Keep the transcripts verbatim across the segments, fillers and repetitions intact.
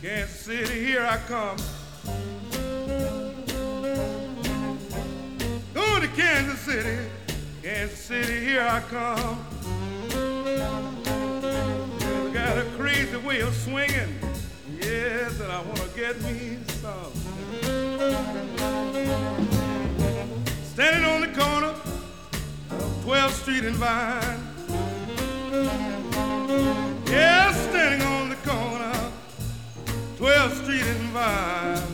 Kansas City, here I come. Going to Kansas City, Kansas City, here I come. Well, got a crazy way of swinging, yes, and I want to get me some. Standing on the corner of twelfth Street and Vine. Yeah, standing on the corner twelfth Street and Vine.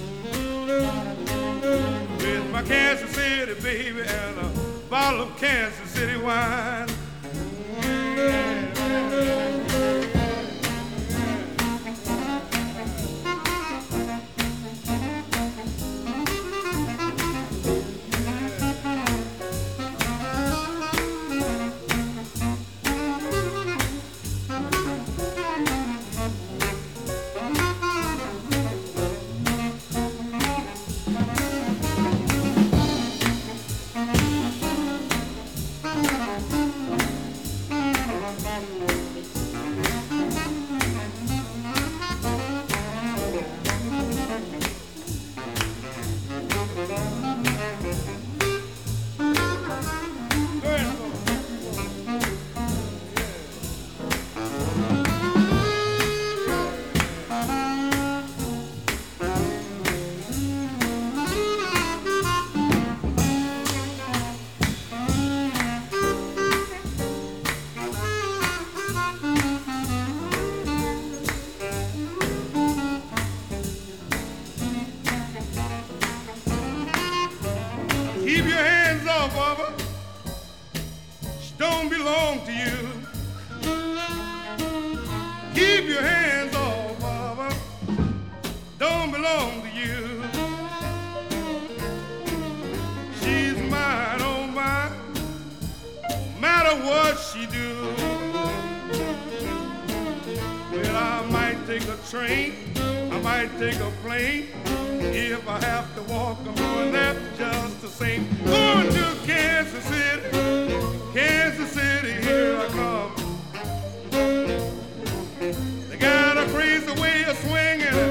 With my Kansas City baby and a bottle of Kansas City wine. Keep your hands off of her. She don't belong to you. Keep your hands off of her. Don't belong to you. She's mine, oh mine. No matter what she do. Well, I might take a train. I might take a plane. If I have to walk, I'm doing that just the same. Going to Kansas City, Kansas City, here I come. They got a crazy way of swinging.